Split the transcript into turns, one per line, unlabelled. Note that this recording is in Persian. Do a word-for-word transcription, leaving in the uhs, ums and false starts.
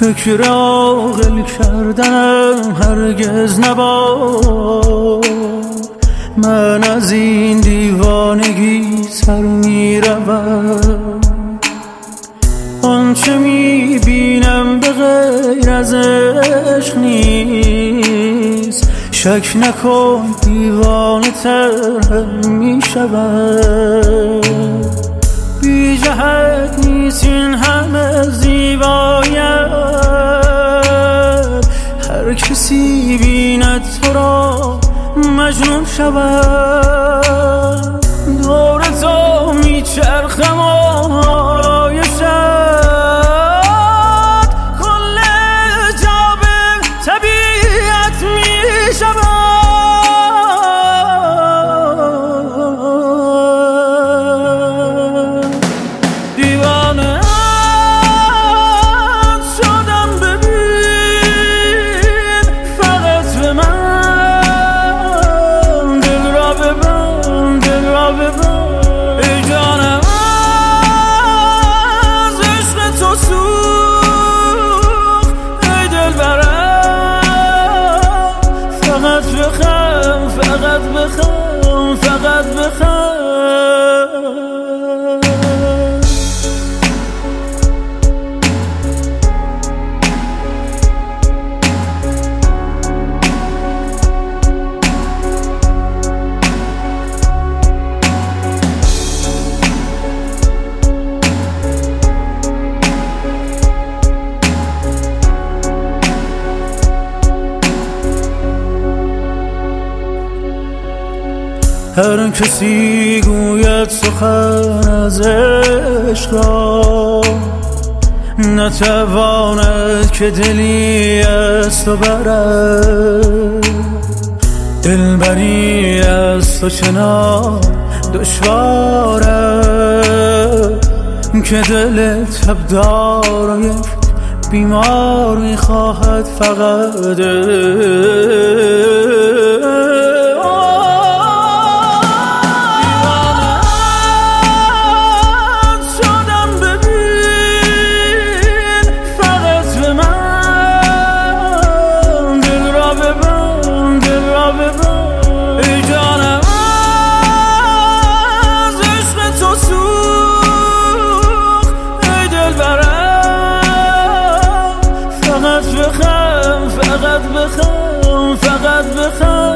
فکر عاقل کردنم هرگز نباد. من از این دیوانگی سر می روم، آنچه می بینم به غیر از عشق نیست. شک نکن دیوانه تر هم می شود. بی جهت نیست این همه زیبایت، هر کسی بیند تو را مجنون شود. دور تو می چرخم آرایشت، کل جا به طبیعت می شود. ای جانم از عشق تو سوخت، ای دلبرم فقط بخم، فقط بخم، فقط بخم. هر کسی گوید سخن از عشق را، نتواند که دلی از تو برد. دلبری از تو چنان دشوارد که دل تبدار یک بیمار میخواهد فقط. ای جانم از عشق تو سوخت، ای دلبرم فقط بخم، فقط بخم، فقط بخم.